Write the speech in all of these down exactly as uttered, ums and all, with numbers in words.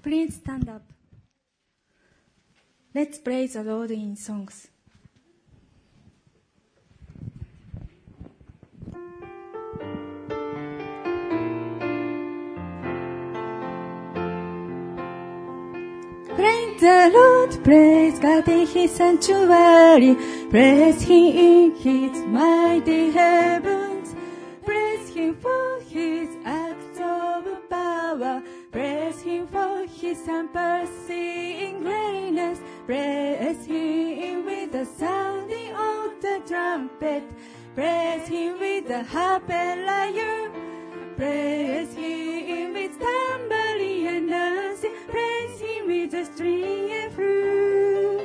Please stand up. Let's praise the Lord in songs. Praise the Lord, praise God in His sanctuary, praise Him in His mighty heavens, praise Him for His acts of power, praise Him for His unperceiving greatness, praise Him with the sounding of the trumpet, praise Him with the harp and lyre, praise Him with tambourine and dancing, praise Him with the string and flute,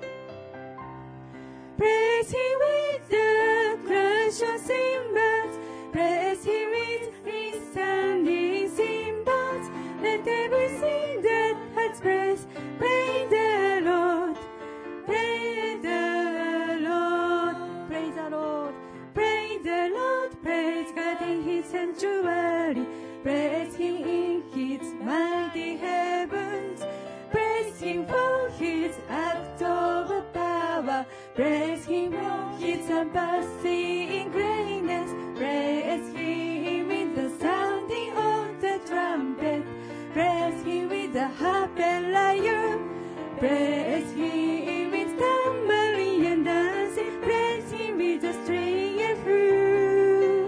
praise Him with the crash of cymbals, praise Him with resounding cymbals. Let everything that has breath praise the Lord, praise the Lord, praise the Lord, praise the Lord, praise God in His sanctuary, praise Him in His mighty heavens, praise Him for His acts of power, praise Him for His unperceiving greatness, praise Him with the sounding of the trumpet, praise Him with the harp and lyre, praise Him with tambourine and dancing, praise Him with the string and flute,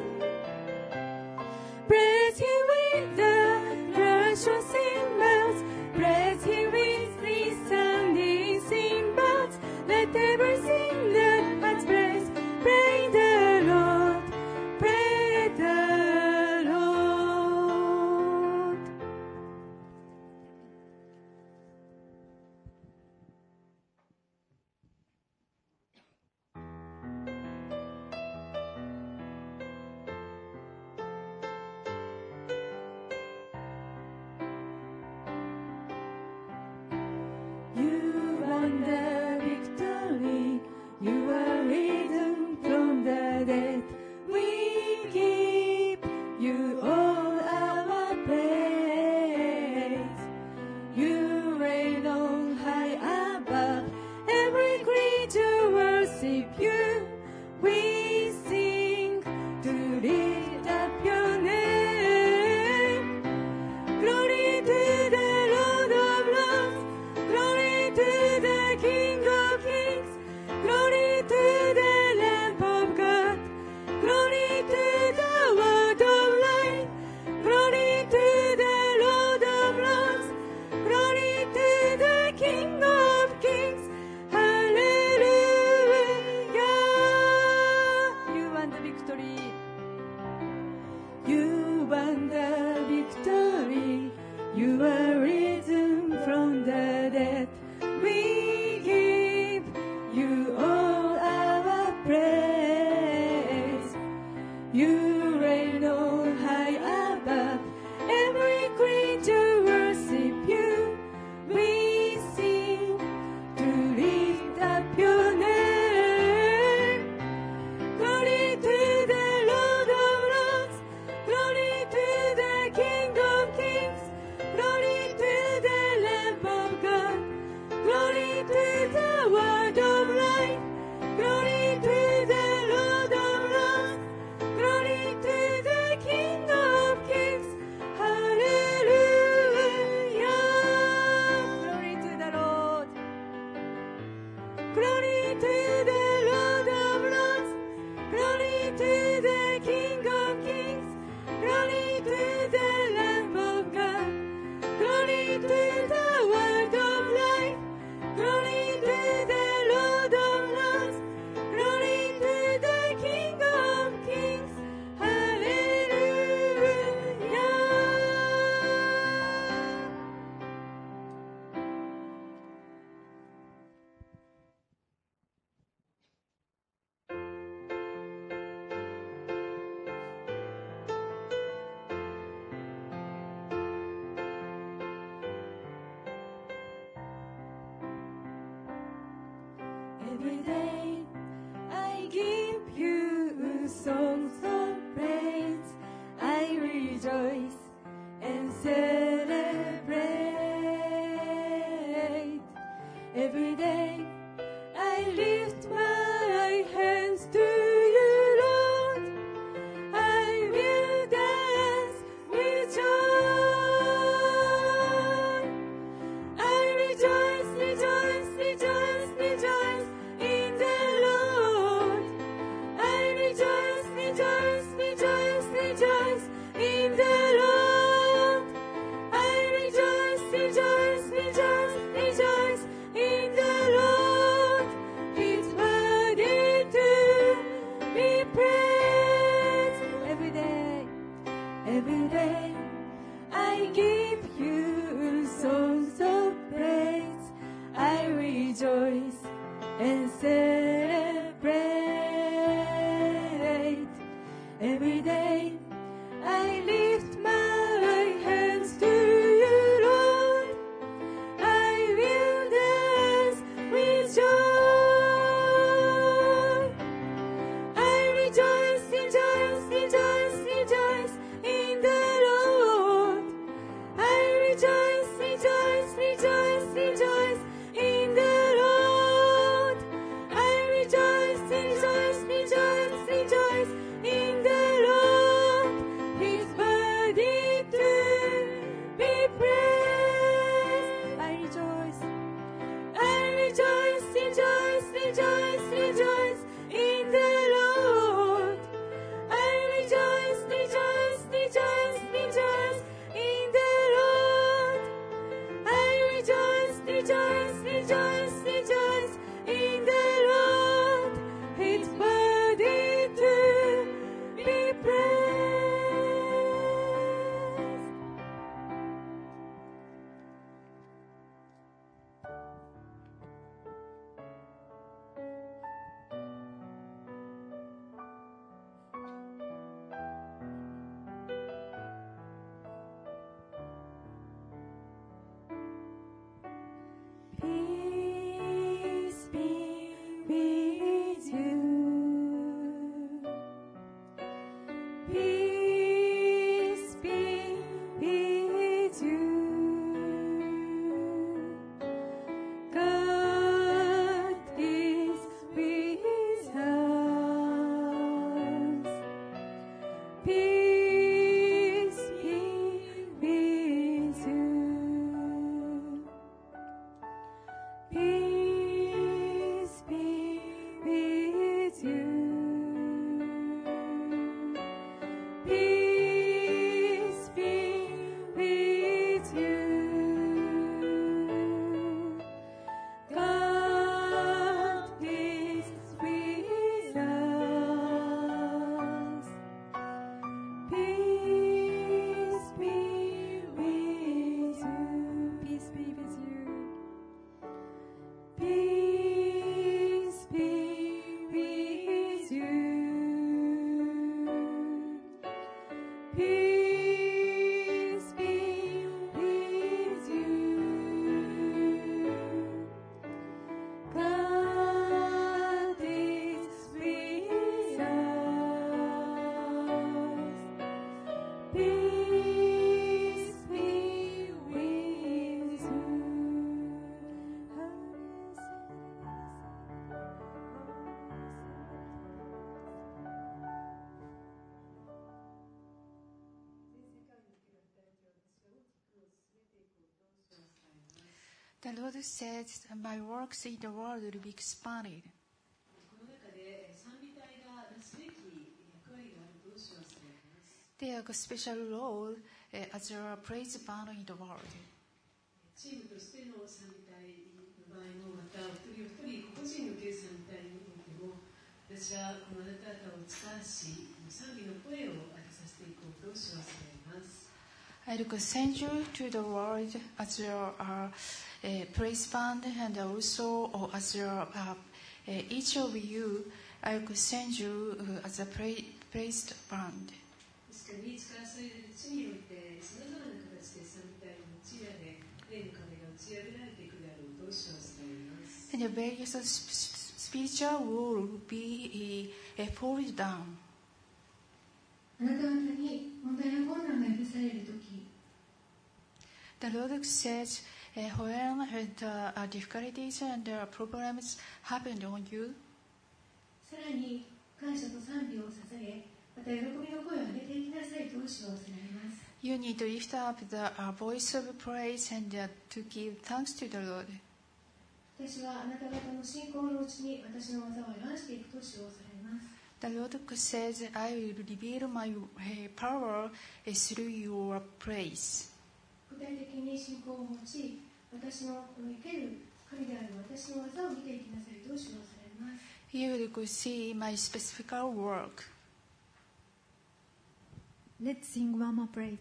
praise Him with the crash of cymbals, praise Him with resounding cymbals. Let everything that has breath praise the Lord, praise the Lord. You won the victory, you are risen from the dead. We give you all our praise. You reign on high above, every creature worship you. We sing to lift up your name. Glory to the Lord of Lords, glory to the King of Kings, glory to the Lamb of God, glory to the Word of Life, glory to the Lord of Lords, glory to the King of Kings. Hallelujah! You won the victory. You won the victory. You are risen from the dead. We give you all our praise. You reign on high above, every creature worship you. We sing to lift up your name. Glory to the Lord of Lords, glory to the King of Kings, glory to the Lamb of God, glory to the Word of Life, glory to the Lord of Lords, glory to the King of Kings. Hallelujah! Glory to the Lord. Glory to the Lord of Lords, glory to the King of Kings, glory to the Lamb of God, glory to the Word of Life, glory to the Lord of Lords, glory to the King of Kings. Hallelujah! Every day I give you songs of praise. I rejoice and celebrate. Every day I give you songs of praise. I rejoice and celebrate. Every day I lift my hands to you, Lord. I will dance with joy. I rejoice, rejoice, rejoice, rejoice in the Lord. I rejoice, rejoice, rejoice, rejoice in the Lord. I rejoice, rejoice, rejoice, rejoice in the Lord. He's worthy to be praised. I rejoice, I rejoice, rejoice, rejoice, rejoice in the Lord. I rejoice, rejoice, rejoice, rejoice in the Lord. I rejoice, rejoice, rejoice, rejoice in the Lord. He's worthy to be praised. Peace be with you. Peace be with you. God is with us. Peace be with you. Peace be with you. Peace be with you. God is with us. Peace be with you. Peace be with you. Peace be with you. Peace be with you. God is with us. Peace be with you. The Lord said, my works in the world will be expanded. この中で賛美隊がなすべき役割があると主はされます。 They have a special role uh, as a praise band in the world. チームとしての賛美隊の場合も、またお一人お一人個人の受ける賛美隊においても、私はこのあなた方を使わし、賛美の声を上げさせていこうと主はされます。 I will send you to the world as your uh, uh, praise band, and also or as your uh, uh, each of you, I will send you uh, as a pra- praise band. ですから身使わされる地において、さまざまな形で賛美隊が用いられ、霊の壁が打ち上げられていくであろうと主はされます。 And the various sp- spiritual wall will be uh, uh, pulled down. あなた方に問題や困難が許されるとき、 The Lord says, uh, when uh, uh, difficulties and uh, problems happened on you, さらに感謝と賛美を捧げ、また喜びの声を上げていきなさいと主はおっしゃられます。 you need to lift up the uh, voice of praise and uh, to give thanks to the Lord. 私はあなた方の信仰のうちに私の技を表していくと主はおっしゃられます。 The Lord says, I will reveal my uh, power uh, through your praise. 具体的に信仰を持ち、私のこの生ける神である私の技を見ていきなさいと主はおっしゃられます。 You will see my specific work. Let's sing one more praise.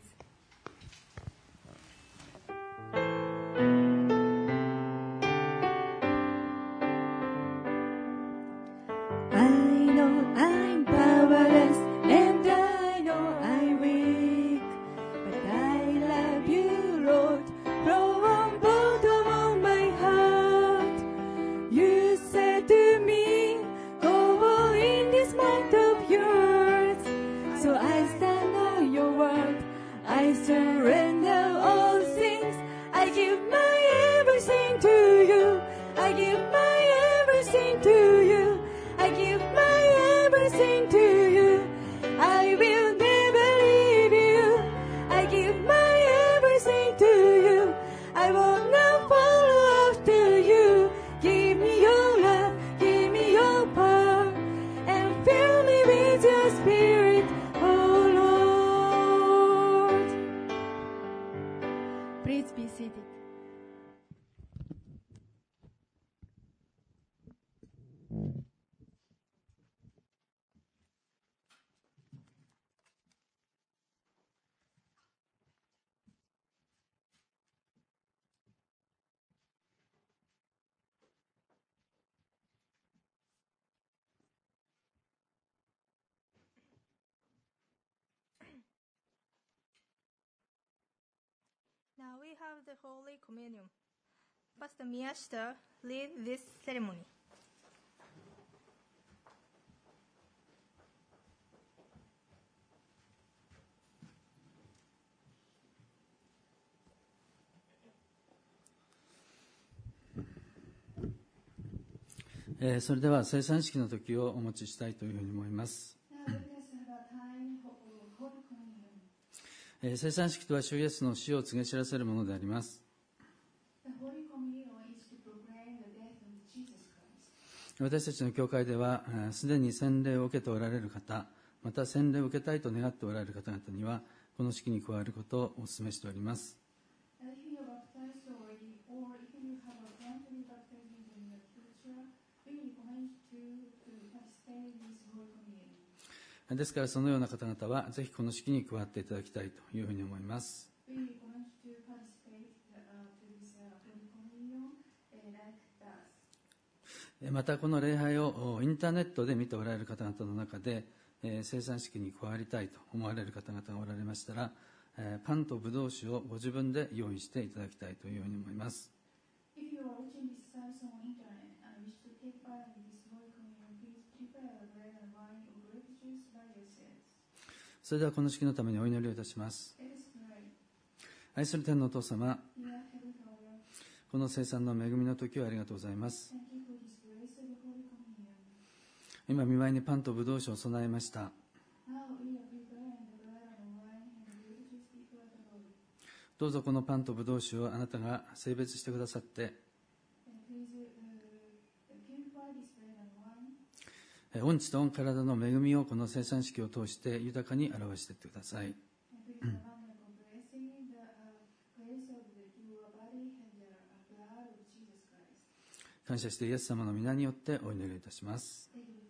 I know I'm powerless and I know I'm weak, but I love you, Lord, from bottom of my heart. You said to me, go in this mind of yours. So I stand on your word. I surrender all things. I give my everything to you. I give my everything to you. I give my everything to you. I will never leave you. I give my everything to you. I will not follow after you. Give me your love, give me your power, and fill me with your spirit, oh Lord. Please be seated. Now we have the Holy Communion. Pastor Miyashita lead this ceremony. えーそれでは聖餐式の時をお持ちしたいというふうに思います。えー聖餐式とは主イエスの死を告げ知らせるものであります。私たちの教会ではすでに洗礼を受けておられる方、また洗礼を受けたいと願っておられる方々にはこの式に加わることをお勧めしております。ですからそのような方々はぜひこの式に加わっていただきたいというふうに思います。またこの礼拝をインターネットで見ておられる方々の中で聖餐式に加わりたいと思われる方々がおられましたら、パンとブドウ酒をご自分で用意していただきたいというふうに思います。それではこの式のためにお祈りをいたします。愛する天のお父様、この聖餐の恵みの時をありがとうございます。今御前にパンとブドウ酒を備えました。どうぞこのパンとブドウ酒をあなたが聖別してくださって、御血と御体の恵みをこの聖餐式を通して豊かに表していってください。感謝してイエス様の皆によってお祈りいたします。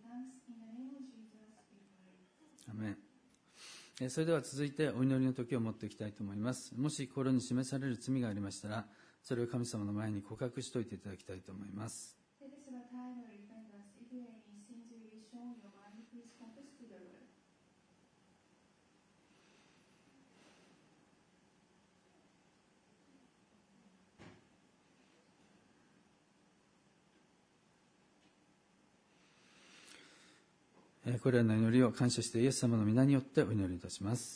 アメン。それでは続いてお祈りの時を持っていきたいと思います。もし心に示される罪がありましたら、それを神様の前に告白しておいていただきたいと思います。これらの祈りを感謝してイエス様の皆によってお祈りいたします。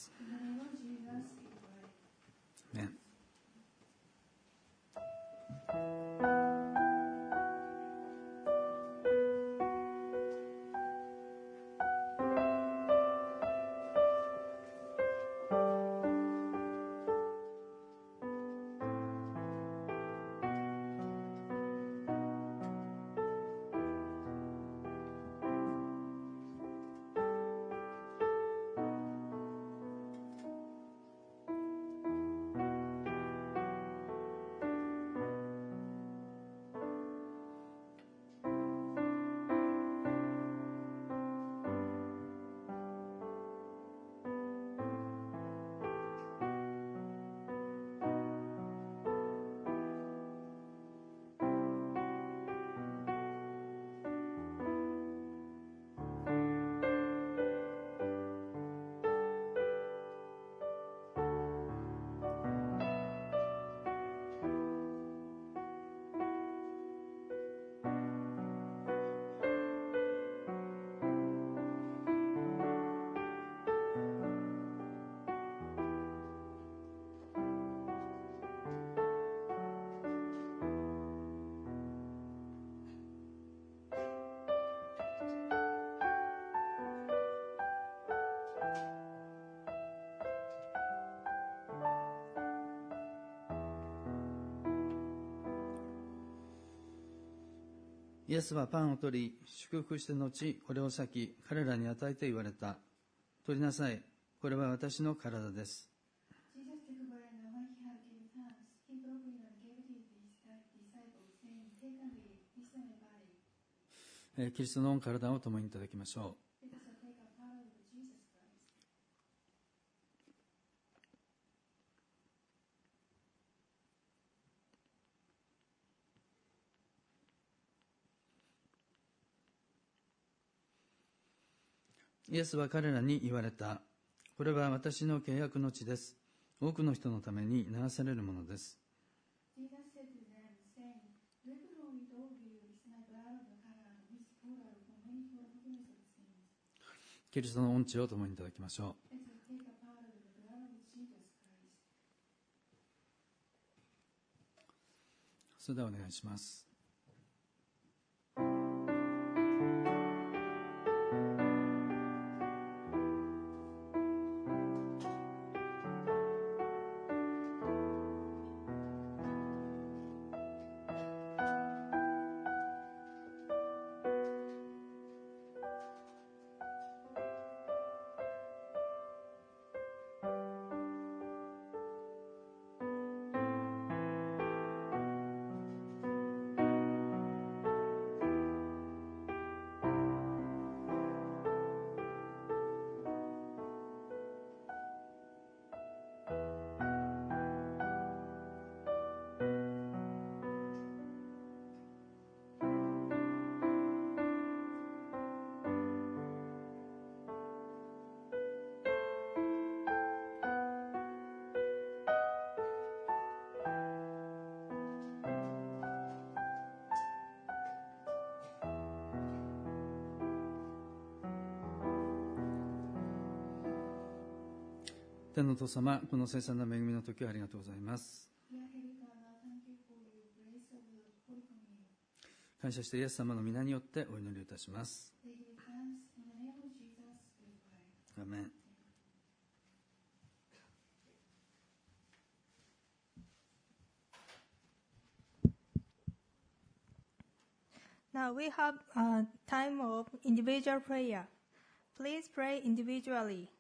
ね。 イエスはパンを取り、祝福して後、これを裂き、彼らに与えて言われた。取りなさい。これは私の体です。 Jesus took bread, and when he had given thanks, he broke it and gave it to his disciples, saying, Take and eat, this is my body. えーキリストの体を共にいただきましょう。 Let us take a part of Jesus Christ. イエスは彼らに言われた。これは私の契約の血です。多くの人のために流されるものです。 Jesus said to them, saying, Drink from it, all of you, this is my blood of the covenant, which is poured out for many for the forgiveness of sins. キリストの御血を共にいただきましょう。 Let us take a part of the blood of Jesus Christ. それではお願いします。天のお父様、この聖餐の恵みの時をありがとうございます。 Dear Heavenly Father, thank you for your grace of the Holy Communion. 感謝してイエス様の皆によってお祈りいたします。 They give thanks in the name of Jesus, we pray. アーメン。 Now we have a time of individual prayer. Please pray individually.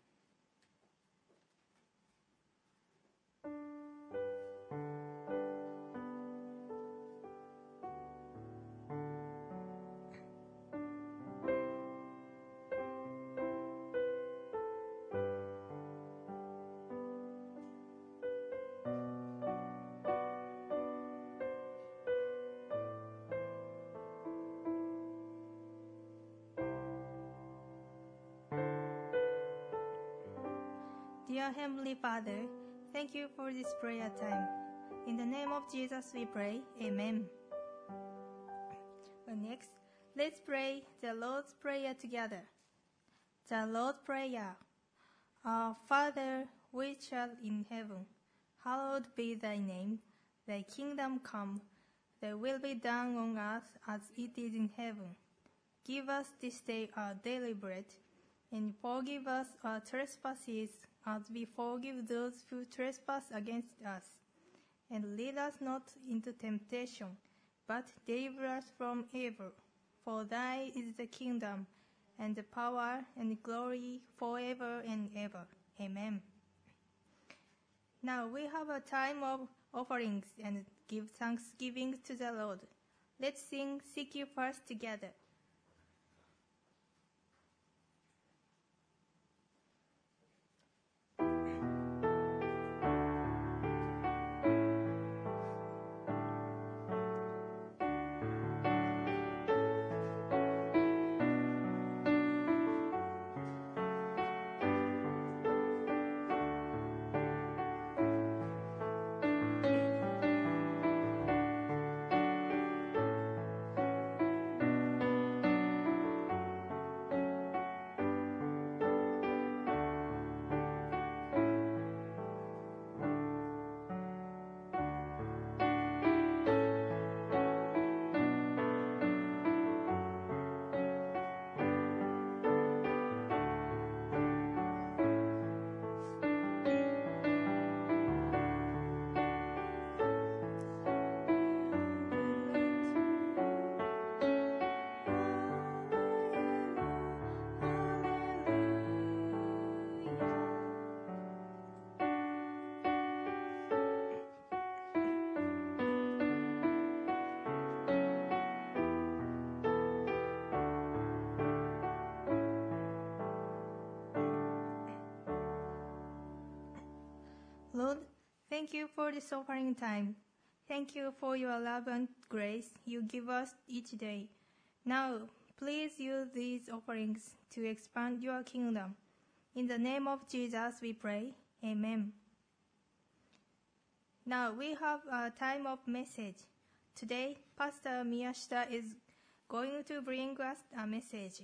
Dear Heavenly Father, thank you for this prayer time. In the name of Jesus we pray. Amen. Well, next, let's pray the Lord's Prayer together. The Lord's Prayer. Our Father, which art in heaven, hallowed be thy name. Thy kingdom come. Thy will be done on earth as it is in heaven. Give us this day our daily bread, and forgive us our trespasses as we forgive those who trespass against us. And lead us not into temptation, but deliver us from evil. For thine is the kingdom, and the power, and the glory forever and ever. Amen. Now we have a time of offerings and give thanksgiving to the Lord. Let's sing Seek You First together. Lord, thank you for this offering time. Thank you for your love and grace you give us each day. Now, please use these offerings to expand your kingdom. In the name of Jesus we pray. Amen. Now we have a time of message. Today, Pastor Miyashita is going to bring us a message.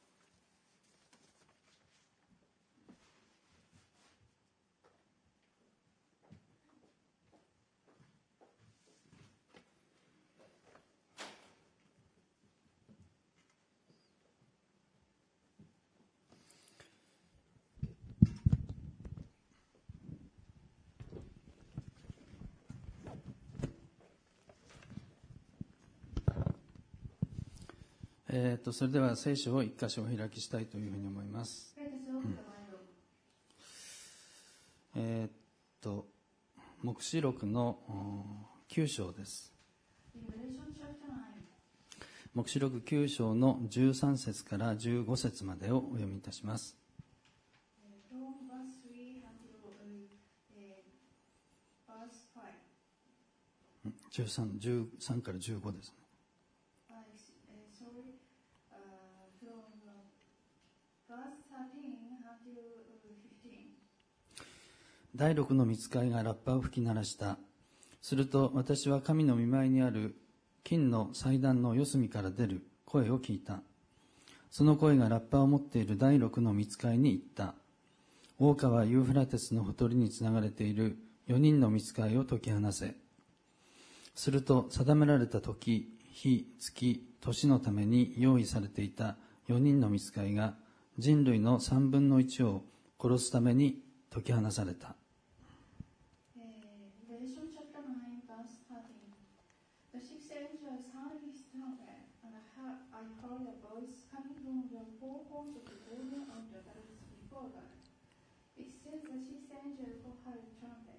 えー、とそれでは聖書を一箇所お開きしたいというふうに思います。うん、えー、っと黙示録のきゅう章です。黙示録きゅう章のじゅうさん節からじゅうご節までをお読みいたします。じゅうさん、じゅうさんからじゅうごですね。第六の御使いがラッパを吹き鳴らした。すると私は神の御前にある金の祭壇の四隅から出る声を聞いた。その声がラッパを持っている第六の御使いに言った。大川ユーフラテスのほとりにつながれている四人の御使いを解き放せ。すると定められた時、日、月、年のために用意されていた四人の御使いが人類の三分の一を殺すために解き放された。 It says the sixth angel called her trumpet.